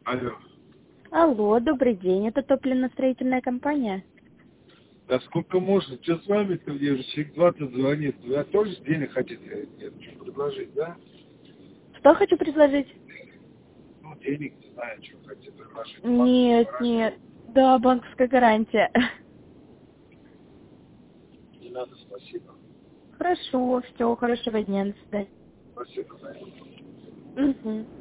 Алло. Алло, добрый день. Это топливно-строительная компания? Да сколько можно? Что с вами-то? Мне уже человек 20 звонит. Вы тоже денег хотите? Нет, что предложить, да? Что хочу предложить? Ну, денег, не знаю, что хотите предложить. Банковскую Нет, нет. гарантию. Да, банковская гарантия. Не надо, спасибо. Хорошо, все, хорошего дня, до свидания. Спасибо за это. Мгм.